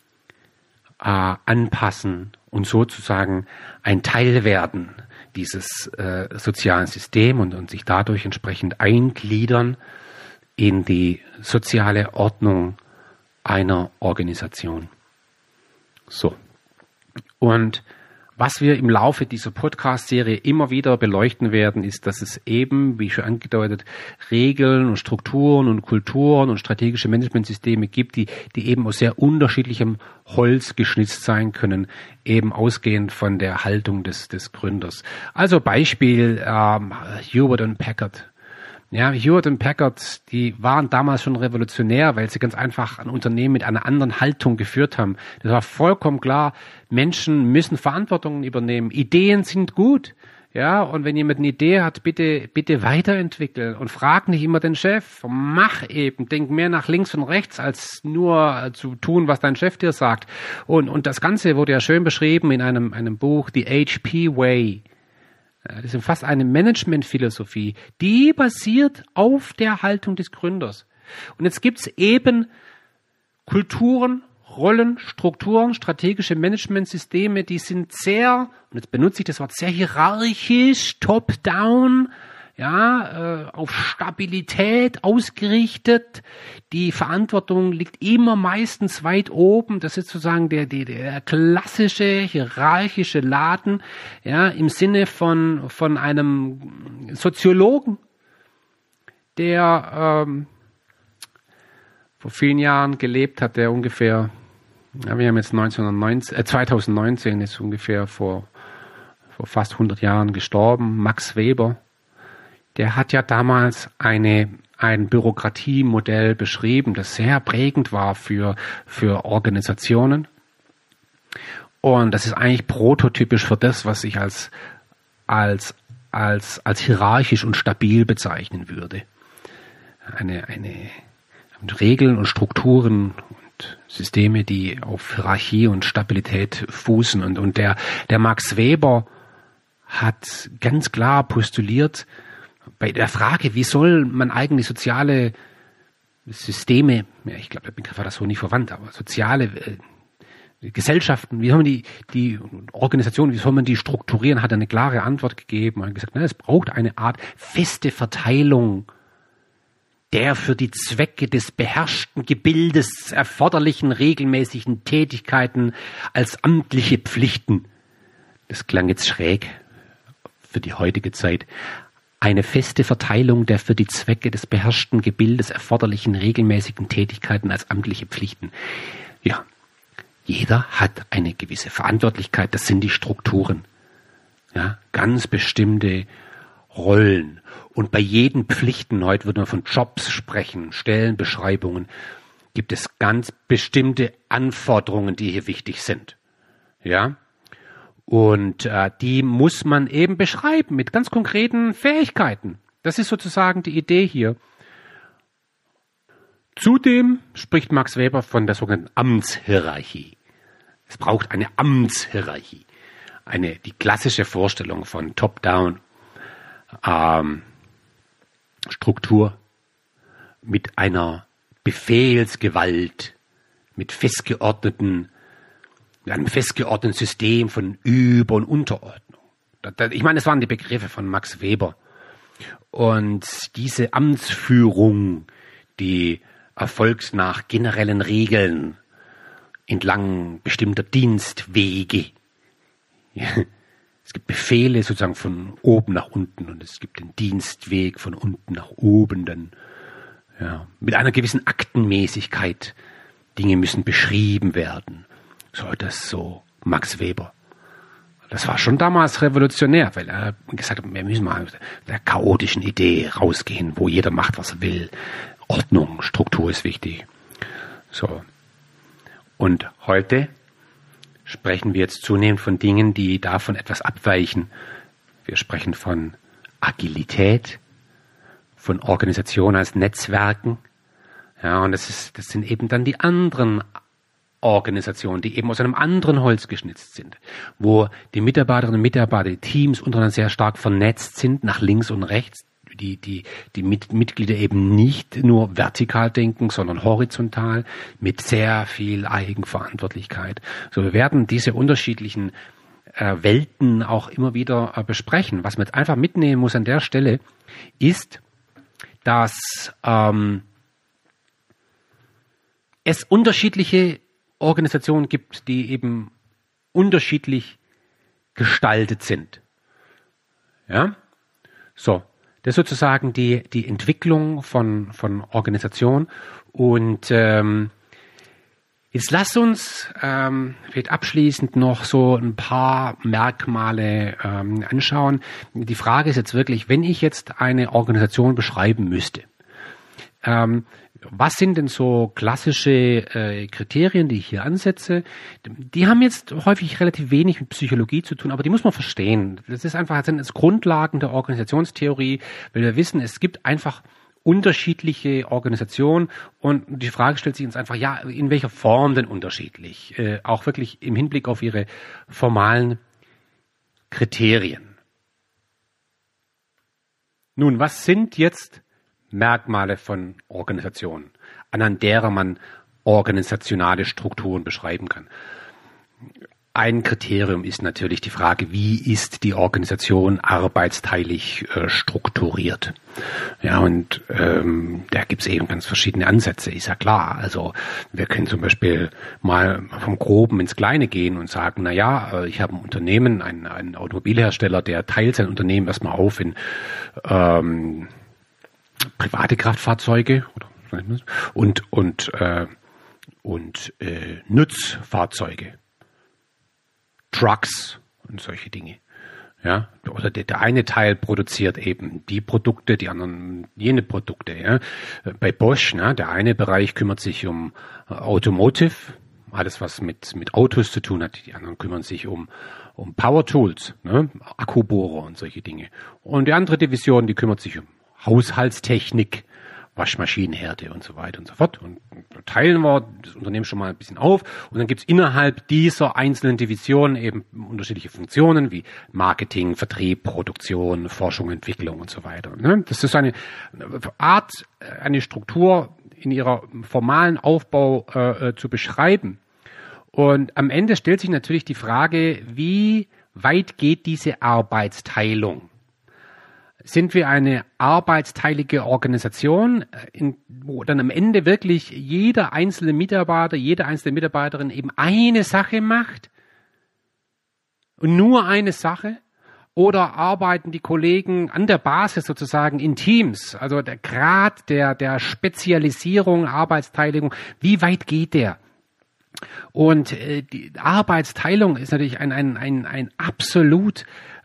anpassen und sozusagen ein Teil werden dieses sozialen Systems und sich dadurch entsprechend eingliedern in die soziale Ordnung einer Organisation. So. Und was wir im Laufe dieser Podcast-Serie immer wieder beleuchten werden, ist, dass es eben, wie schon angedeutet, Regeln und Strukturen und Kulturen und strategische Managementsysteme gibt, die eben aus sehr unterschiedlichem Holz geschnitzt sein können, eben ausgehend von der Haltung des Gründers. Also Beispiel Hewlett und Packard. Ja, Hewlett und Packard, die waren damals schon revolutionär, weil sie ganz einfach ein Unternehmen mit einer anderen Haltung geführt haben. Das war vollkommen klar, Menschen müssen Verantwortung übernehmen. Ideen sind gut. Ja, und wenn jemand eine Idee hat, bitte weiterentwickeln und frag nicht immer den Chef. Mach eben, denk mehr nach links und rechts, als nur zu tun, was dein Chef dir sagt. Und das Ganze wurde ja schön beschrieben in einem Buch, The HP Way. Das ist fast eine Managementphilosophie, die basiert auf der Haltung des Gründers. Und jetzt gibt es eben Kulturen, Rollen, Strukturen, strategische Managementsysteme, die sind sehr, und jetzt benutze ich das Wort, sehr hierarchisch, top-down, ja, auf Stabilität ausgerichtet. Die Verantwortung liegt immer meistens weit oben. Das ist sozusagen der klassische hierarchische Laden, ja, im Sinne von einem Soziologen, der vor vielen Jahren gelebt hat, der ungefähr, ja, wir haben jetzt 2019 ist ungefähr vor fast 100 Jahren gestorben, Max Weber. Der hat ja damals ein Bürokratiemodell beschrieben, das sehr prägend war für Organisationen. Und das ist eigentlich prototypisch für das, was ich als hierarchisch und stabil bezeichnen würde. Eine Regeln und Strukturen und Systeme, die auf Hierarchie und Stabilität fußen. Und der Max Weber hat ganz klar postuliert, bei der Frage, wie soll man eigentlich soziale Systeme, ja, ich glaube, der Begriff war das so nicht verwandt, aber soziale Gesellschaften, wie soll man die Organisationen, wie soll man die strukturieren, hat er eine klare Antwort gegeben. Er hat gesagt, es braucht eine Art feste Verteilung der für die Zwecke des beherrschten Gebildes erforderlichen regelmäßigen Tätigkeiten als amtliche Pflichten. Das klang jetzt schräg für die heutige Zeit. Eine feste Verteilung der für die Zwecke des beherrschten Gebildes erforderlichen regelmäßigen Tätigkeiten als amtliche Pflichten. Ja, jeder hat eine gewisse Verantwortlichkeit, das sind die Strukturen. Ja, ganz bestimmte Rollen. Und bei jeden Pflichten, heute wird man von Jobs sprechen, Stellenbeschreibungen, gibt es ganz bestimmte Anforderungen, die hier wichtig sind. Ja? Und die muss man eben beschreiben mit ganz konkreten Fähigkeiten. Das ist sozusagen die Idee hier. Zudem spricht Max Weber von der sogenannten Amtshierarchie. Es braucht eine Amtshierarchie. Die klassische Vorstellung von Top-Down Struktur mit einer Befehlsgewalt, mit einem festgeordneten System von Über- und Unterordnung. Ich meine, das waren die Begriffe von Max Weber. Und diese Amtsführung, die erfolgt nach generellen Regeln entlang bestimmter Dienstwege. Ja. Es gibt Befehle sozusagen von oben nach unten und es gibt den Dienstweg von unten nach oben. Dann, ja, mit einer gewissen Aktenmäßigkeit. Dinge müssen beschrieben werden. So, das so Max Weber. Das war schon damals revolutionär, weil er gesagt hat, wir müssen mal mit der chaotischen Idee rausgehen, wo jeder macht, was er will. Ordnung, Struktur ist wichtig. So. Und heute sprechen wir jetzt zunehmend von Dingen, die davon etwas abweichen. Wir sprechen von Agilität, von Organisation als Netzwerken. Ja, und das sind eben dann die anderen Organisationen, die eben aus einem anderen Holz geschnitzt sind, wo die Mitarbeiterinnen und Mitarbeiter, die Teams untereinander sehr stark vernetzt sind, nach links und rechts, die Mitglieder eben nicht nur vertikal denken, sondern horizontal, mit sehr viel Eigenverantwortlichkeit. So, wir werden diese unterschiedlichen Welten auch immer wieder besprechen. Was man jetzt einfach mitnehmen muss an der Stelle, ist, dass es unterschiedliche Organisationen gibt, die eben unterschiedlich gestaltet sind. Ja? So, das ist sozusagen die Entwicklung von Organisation. Und jetzt lasst uns vielleicht abschließend noch so ein paar Merkmale anschauen. Die Frage ist jetzt wirklich, wenn ich jetzt eine Organisation beschreiben müsste, was sind denn so klassische Kriterien, die ich hier ansetze? Die haben jetzt häufig relativ wenig mit Psychologie zu tun, aber die muss man verstehen. Das ist einfach, das sind Grundlagen der Organisationstheorie, weil wir wissen, es gibt einfach unterschiedliche Organisationen und die Frage stellt sich uns einfach, ja, in welcher Form denn unterschiedlich? Auch wirklich im Hinblick auf ihre formalen Kriterien. Nun, was sind jetzt Merkmale von Organisationen, anhand derer man organisationale Strukturen beschreiben kann? Ein Kriterium ist natürlich die Frage, wie ist die Organisation arbeitsteilig strukturiert? Ja, und da gibt es eben ganz verschiedene Ansätze, ist ja klar. Also wir können zum Beispiel mal vom Groben ins Kleine gehen und sagen, na ja, ich habe ein Unternehmen, einen Automobilhersteller, der teilt sein Unternehmen erstmal auf in private Kraftfahrzeuge und Nutzfahrzeuge, Trucks und solche Dinge. Ja, oder der eine Teil produziert eben die Produkte, die anderen jene Produkte. Ja. Bei Bosch, ne, der eine Bereich kümmert sich um Automotive, alles was mit Autos zu tun hat. Die anderen kümmern sich um Power Tools, ne, Akkubohrer und solche Dinge. Und die andere Division, die kümmert sich um Haushaltstechnik, Waschmaschinenherde und so weiter und so fort. Und teilen wir das Unternehmen schon mal ein bisschen auf. Und dann gibt es innerhalb dieser einzelnen Divisionen eben unterschiedliche Funktionen wie Marketing, Vertrieb, Produktion, Forschung, Entwicklung und so weiter. Das ist eine Art, eine Struktur in ihrer formalen Aufbau zu beschreiben. Und am Ende stellt sich natürlich die Frage, wie weit geht diese Arbeitsteilung? Sind wir eine arbeitsteilige Organisation, wo dann am Ende wirklich jeder einzelne Mitarbeiter, jede einzelne Mitarbeiterin eben eine Sache macht und nur eine Sache? Oder arbeiten die Kollegen an der Basis sozusagen in Teams? Also der Grad der Spezialisierung, Arbeitsteilung, wie weit geht der? Und die Arbeitsteilung ist natürlich ein absolut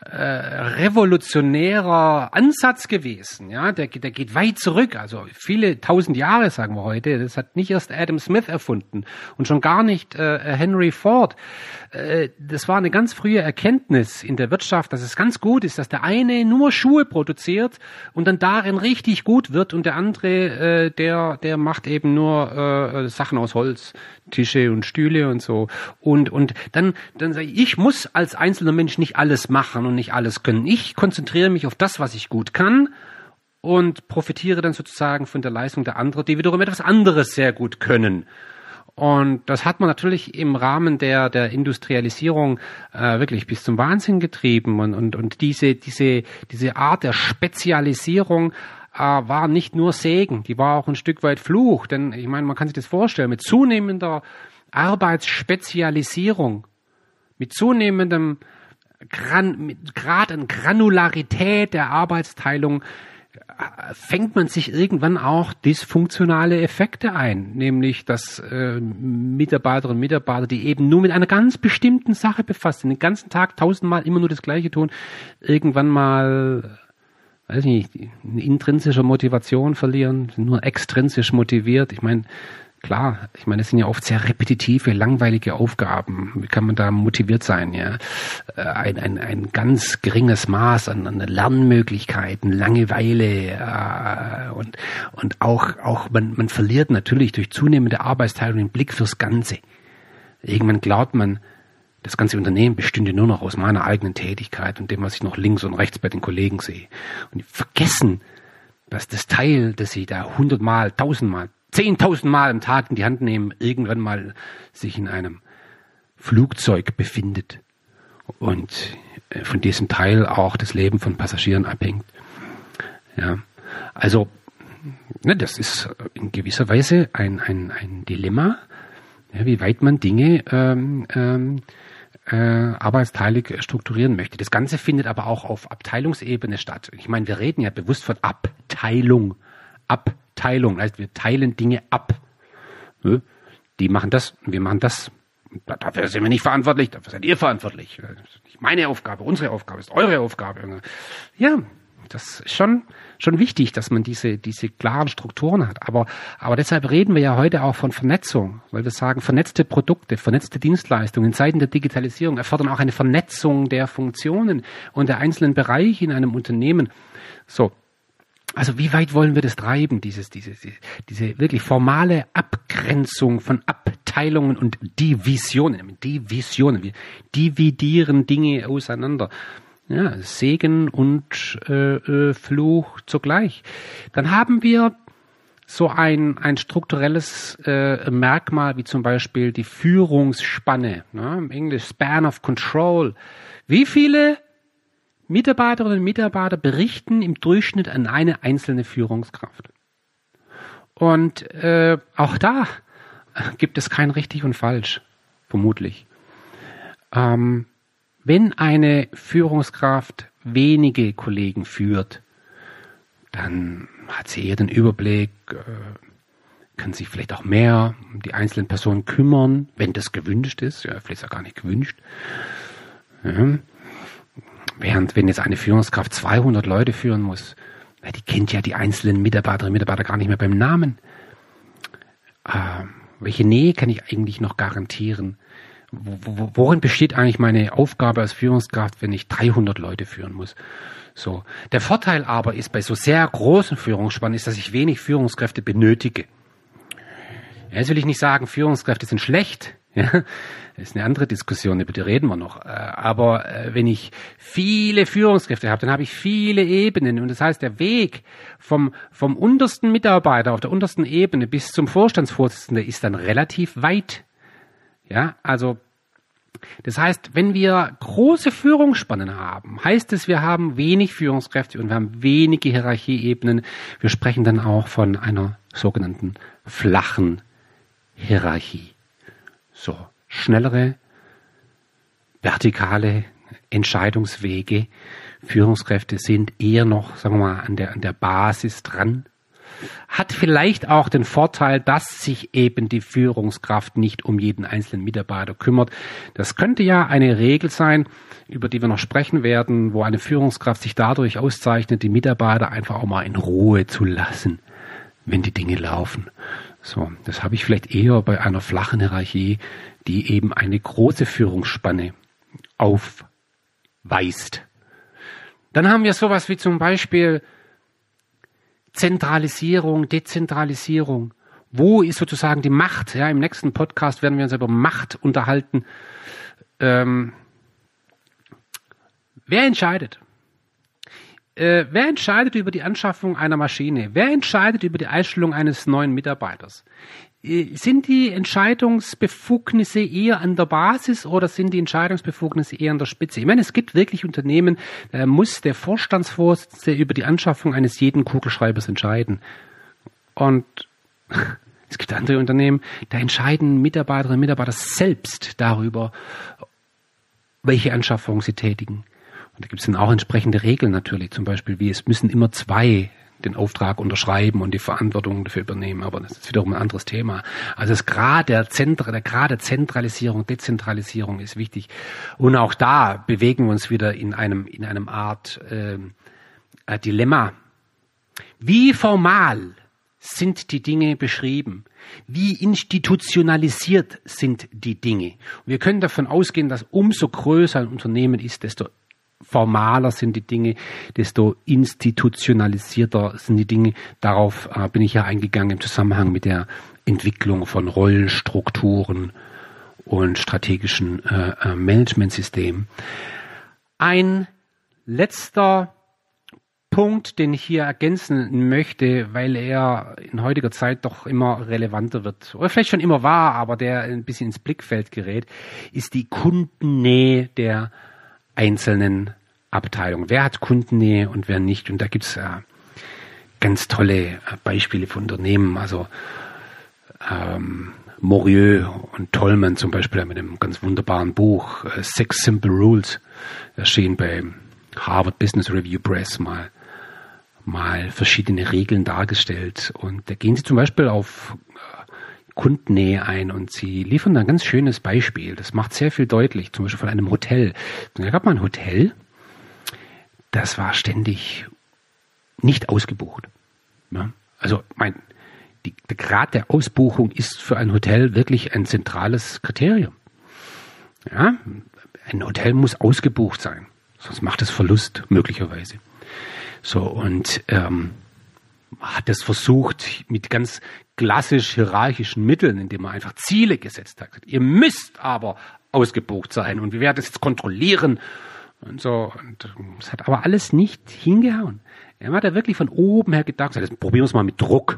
revolutionärer Ansatz gewesen. Ja, der geht weit zurück, also viele tausend Jahre, sagen wir heute. Das hat nicht erst Adam Smith erfunden und schon gar nicht Henry Ford. Das war eine ganz frühe Erkenntnis in der Wirtschaft, dass es ganz gut ist, dass der eine nur Schuhe produziert und dann darin richtig gut wird und der andere, der macht eben nur Sachen aus Holz, Tische und Stühle und so. Und dann sage ich muss als einzelner Mensch nicht alles machen und nicht alles können. Ich konzentriere mich auf das, was ich gut kann und profitiere dann sozusagen von der Leistung der anderen, die wiederum etwas anderes sehr gut können. Und das hat man natürlich im Rahmen der Industrialisierung wirklich bis zum Wahnsinn getrieben. Und diese Art der Spezialisierung war nicht nur Segen, die war auch ein Stück weit Fluch. Denn ich meine, man kann sich das vorstellen, mit zunehmender Arbeitsspezialisierung, mit zunehmendem Grad an Granularität der Arbeitsteilung fängt man sich irgendwann auch dysfunktionale Effekte ein, nämlich dass Mitarbeiterinnen und Mitarbeiter, die eben nur mit einer ganz bestimmten Sache befasst sind, den ganzen Tag 1000-mal immer nur das Gleiche tun, irgendwann mal, weiß nicht, eine intrinsische Motivation verlieren, sind nur extrinsisch motiviert. Ich meine, klar, das sind ja oft sehr repetitive, langweilige Aufgaben. Wie kann man da motiviert sein? Ja, ein ganz geringes Maß an Lernmöglichkeiten, Langeweile und auch man verliert natürlich durch zunehmende Arbeitsteilung den Blick fürs Ganze. Irgendwann glaubt man, das ganze Unternehmen bestünde nur noch aus meiner eigenen Tätigkeit und dem, was ich noch links und rechts bei den Kollegen sehe. Und die vergessen, dass das Teil, das sie da 100-mal, 1000-mal, 10.000 Mal am Tag in die Hand nehmen, irgendwann mal sich in einem Flugzeug befindet und von diesem Teil auch das Leben von Passagieren abhängt. Ja, also das ist in gewisser Weise ein Dilemma, ja, wie weit man Dinge arbeitsteilig strukturieren möchte. Das Ganze findet aber auch auf Abteilungsebene statt. Ich meine, wir reden ja bewusst von Abteilung. Heißt, wir teilen Dinge ab. Die machen das, wir machen das. Dafür sind wir nicht verantwortlich, dafür seid ihr verantwortlich. Das ist nicht meine Aufgabe, unsere Aufgabe, ist eure Aufgabe. Ja, das ist schon wichtig, dass man diese klaren Strukturen hat. Aber deshalb reden wir ja heute auch von Vernetzung, weil wir sagen, vernetzte Produkte, vernetzte Dienstleistungen in Zeiten der Digitalisierung erfordern auch eine Vernetzung der Funktionen und der einzelnen Bereiche in einem Unternehmen. So. Also wie weit wollen wir das treiben, diese wirklich formale Abgrenzung von Abteilungen und Divisionen. Wir dividieren Dinge auseinander. Ja, Segen und Fluch zugleich. Dann haben wir so ein strukturelles Merkmal wie zum Beispiel die Führungsspanne, ne? Im Englisch Span of Control. Wie viele Mitarbeiterinnen und Mitarbeiter berichten im Durchschnitt an eine einzelne Führungskraft. Und auch da gibt es kein richtig und falsch, vermutlich. Wenn eine Führungskraft wenige Kollegen führt, dann hat sie eher den Überblick, kann sich vielleicht auch mehr um die einzelnen Personen kümmern, wenn das gewünscht ist. Ja, vielleicht ist ja gar nicht gewünscht. Ja. Während, wenn jetzt eine Führungskraft 200 Leute führen muss, die kennt ja die einzelnen Mitarbeiterinnen und Mitarbeiter gar nicht mehr beim Namen. Welche Nähe kann ich eigentlich noch garantieren? Worin besteht eigentlich meine Aufgabe als Führungskraft, wenn ich 300 Leute führen muss? So. Der Vorteil aber ist bei so sehr großen Führungsspannen, ist, dass ich wenig Führungskräfte benötige. Ja, jetzt will ich nicht sagen, Führungskräfte sind schlecht. Ja, das ist eine andere Diskussion, über die reden wir noch. Aber wenn ich viele Führungskräfte habe, dann habe ich viele Ebenen. Und das heißt, der Weg vom untersten Mitarbeiter auf der untersten Ebene bis zum Vorstandsvorsitzenden ist dann relativ weit. Ja, also das heißt, wenn wir große Führungsspannen haben, heißt es, wir haben wenig Führungskräfte und wir haben wenige Hierarchieebenen. Wir sprechen dann auch von einer sogenannten flachen Hierarchie. So, schnellere, vertikale Entscheidungswege. Führungskräfte sind eher noch, sagen wir mal, an der Basis dran. Hat vielleicht auch den Vorteil, dass sich eben die Führungskraft nicht um jeden einzelnen Mitarbeiter kümmert. Das könnte ja eine Regel sein, über die wir noch sprechen werden, wo eine Führungskraft sich dadurch auszeichnet, die Mitarbeiter einfach auch mal in Ruhe zu lassen, wenn die Dinge laufen. So, das habe ich vielleicht eher bei einer flachen Hierarchie, die eben eine große Führungsspanne aufweist. Dann haben wir sowas wie zum Beispiel Zentralisierung, Dezentralisierung. Wo ist sozusagen die Macht? Ja, im nächsten Podcast werden wir uns über Macht unterhalten. Wer entscheidet? Wer entscheidet über die Anschaffung einer Maschine? Wer entscheidet über die Einstellung eines neuen Mitarbeiters? Sind die Entscheidungsbefugnisse eher an der Basis oder sind die Entscheidungsbefugnisse eher an der Spitze? Ich meine, es gibt wirklich Unternehmen, da muss der Vorstandsvorsitzende über die Anschaffung eines jeden Kugelschreibers entscheiden. Und es gibt andere Unternehmen, da entscheiden Mitarbeiterinnen und Mitarbeiter selbst darüber, welche Anschaffung sie tätigen. Und da gibt es dann auch entsprechende Regeln natürlich, zum Beispiel wie es müssen immer 2 den Auftrag unterschreiben und die Verantwortung dafür übernehmen. Aber das ist wiederum ein anderes Thema. Also das Grad der Zentralisierung, Dezentralisierung ist wichtig. Und auch da bewegen wir uns wieder in einem Art Dilemma. Wie formal sind die Dinge beschrieben? Wie institutionalisiert sind die Dinge? Und wir können davon ausgehen, dass umso größer ein Unternehmen ist, desto formaler sind die Dinge, desto institutionalisierter sind die Dinge. Darauf bin ich ja eingegangen im Zusammenhang mit der Entwicklung von Rollenstrukturen und strategischen Managementsystemen. Ein letzter Punkt, den ich hier ergänzen möchte, weil er in heutiger Zeit doch immer relevanter wird, oder vielleicht schon immer war, aber der ein bisschen ins Blickfeld gerät, ist die Kundennähe der einzelnen Abteilungen. Wer hat Kundennähe und wer nicht? Und da gibt es ganz tolle Beispiele von Unternehmen, also Morieux und Tollman zum Beispiel mit einem ganz wunderbaren Buch, Six Simple Rules, erschien bei Harvard Business Review Press mal verschiedene Regeln dargestellt. Und da gehen sie zum Beispiel auf Kundennähe ein und sie liefern ein ganz schönes Beispiel. Das macht sehr viel deutlich, zum Beispiel von einem Hotel. Da gab man ein Hotel, das war ständig nicht ausgebucht. Ja? Also der Grad der Ausbuchung ist für ein Hotel wirklich ein zentrales Kriterium. Ja? Ein Hotel muss ausgebucht sein, sonst macht es Verlust möglicherweise. So, und hat es versucht mit ganz klassisch hierarchischen Mitteln, indem man einfach Ziele gesetzt hat. Ihr müsst aber ausgebucht sein und wir werden das jetzt kontrollieren und so. Und es hat aber alles nicht hingehauen. Er hat da wirklich von oben her gedacht, das probieren wir es mal mit Druck.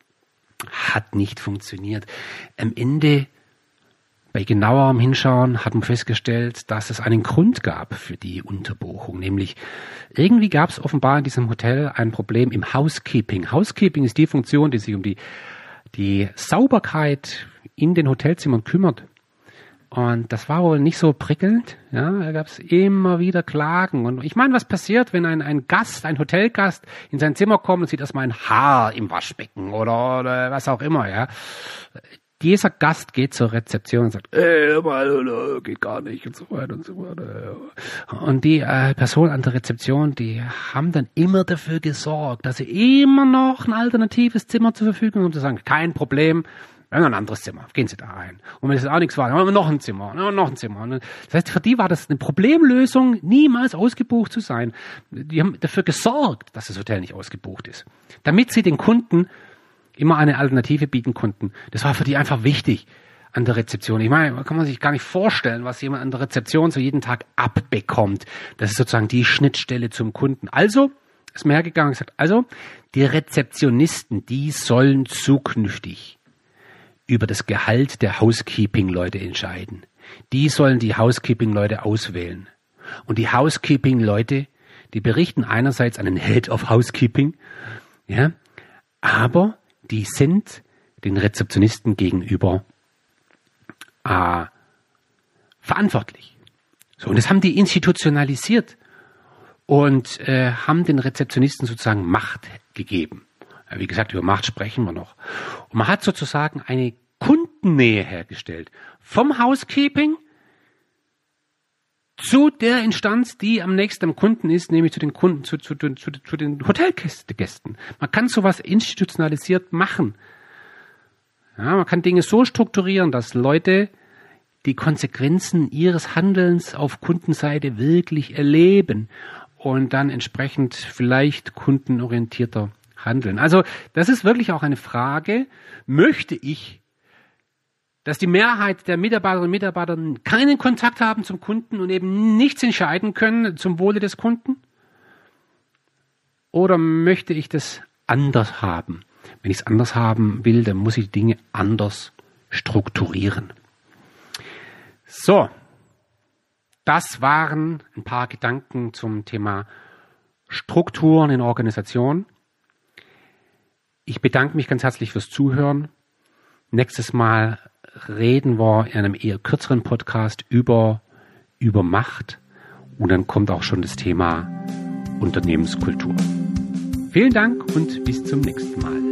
Hat nicht funktioniert. Am Ende, bei genauerem Hinschauen, hat man festgestellt, dass es einen Grund gab für die Unterbuchung. Nämlich, irgendwie gab es offenbar in diesem Hotel ein Problem im Housekeeping. Housekeeping ist die Funktion, die sich um die Sauberkeit in den Hotelzimmern kümmert. Und das war wohl nicht so prickelnd. Ja, da gab es immer wieder Klagen. Und ich meine, was passiert, wenn ein Hotelgast in sein Zimmer kommt und sieht erstmal ein Haar im Waschbecken oder was auch immer, ja. Dieser Gast geht zur Rezeption und sagt, geht gar nicht und so weiter und so weiter. Und die Person an der Rezeption, die haben dann immer dafür gesorgt, dass sie immer noch ein alternatives Zimmer zur Verfügung haben, um zu sagen, kein Problem, wir haben noch ein anderes Zimmer, gehen Sie da rein. Und wenn es auch nichts war, dann haben wir noch ein Zimmer, Und das heißt, für die war das eine Problemlösung, niemals ausgebucht zu sein. Die haben dafür gesorgt, dass das Hotel nicht ausgebucht ist, damit sie den Kunden immer eine Alternative bieten konnten. Das war für die einfach wichtig an der Rezeption. Ich meine, kann man sich gar nicht vorstellen, was jemand an der Rezeption so jeden Tag abbekommt. Das ist sozusagen die Schnittstelle zum Kunden. Also ist mir hergegangen und gesagt, also die Rezeptionisten, die sollen zukünftig über das Gehalt der Housekeeping-Leute entscheiden. Die sollen die Housekeeping-Leute auswählen. Und die Housekeeping-Leute, die berichten einerseits an den Head of Housekeeping, ja, aber die sind den Rezeptionisten gegenüber verantwortlich. So, und das haben die institutionalisiert und haben den Rezeptionisten sozusagen Macht gegeben. Ja, wie gesagt, über Macht sprechen wir noch. Und man hat sozusagen eine Kundennähe hergestellt. Vom Housekeeping zu der Instanz, die am nächsten am Kunden ist, nämlich zu den Kunden, zu den Hotelgästen. Man kann sowas institutionalisiert machen. Ja, man kann Dinge so strukturieren, dass Leute die Konsequenzen ihres Handelns auf Kundenseite wirklich erleben und dann entsprechend vielleicht kundenorientierter handeln. Also das ist wirklich auch eine Frage, möchte ich, dass die Mehrheit der Mitarbeiterinnen und Mitarbeiter keinen Kontakt haben zum Kunden und eben nichts entscheiden können zum Wohle des Kunden? Oder möchte ich das anders haben? Wenn ich es anders haben will, dann muss ich die Dinge anders strukturieren. So, das waren ein paar Gedanken zum Thema Strukturen in Organisationen. Ich bedanke mich ganz herzlich fürs Zuhören. Nächstes Mal reden wir in einem eher kürzeren Podcast über Macht und dann kommt auch schon das Thema Unternehmenskultur. Vielen Dank und bis zum nächsten Mal.